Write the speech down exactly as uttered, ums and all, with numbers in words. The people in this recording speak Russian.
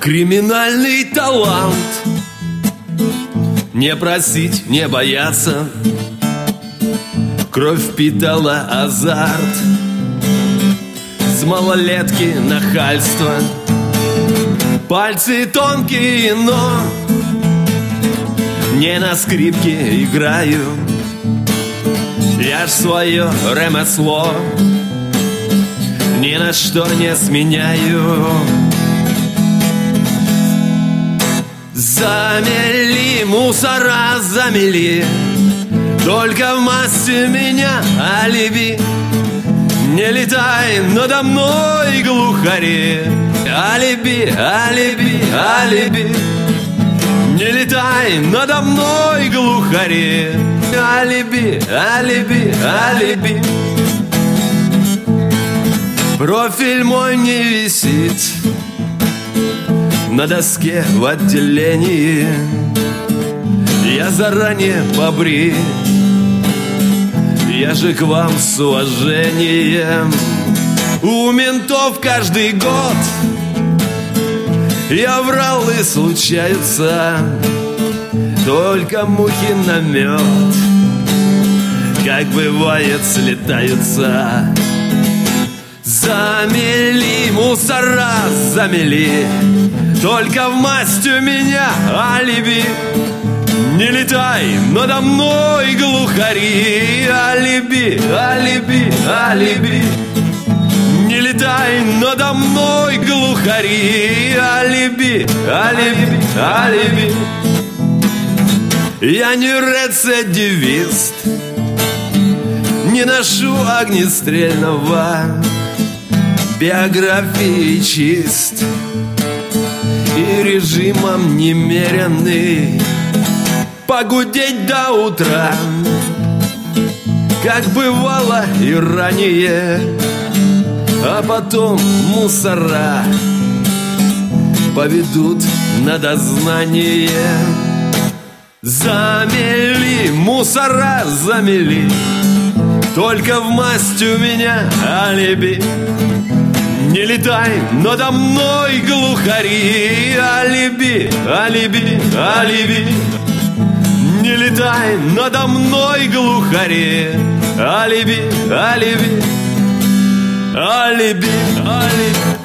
Криминальный талант. Не просить, не бояться. Кровь впитала азарт. С малолетки нахальство. Пальцы тонкие, но не на скрипке играю. Я ж свое ремесло ни на что не сменяю. Замели мусора, замели. Только в массе меня алиби. Не летай надо мной, глухари. Алиби, алиби, алиби. Не летай надо мной, глухари. Алиби, алиби, алиби. Профиль мой не висит на доске в отделении. Я заранее побрит. Я же к вам с уважением. У ментов каждый год я врал и случаются только мухи на мед. Как бывает, слетаются. Замели мусора, замели. Только в масть у меня алиби. Не летай надо мной, глухари. Алиби, алиби, алиби. Не летай надо мной, глухари. Алиби, алиби, алиби. Я не рецидивист, не ношу огнестрельного. Биографии чист и режимом немеренный. Погудеть до утра, как бывало и ранее. А потом мусора поведут на дознание. Замели мусора, замели. Только в масть у меня алиби. Не летай надо мной, глухари. Алиби, алиби, алиби. Не летай надо мной, глухари. Алиби, алиби, алиби, алиби.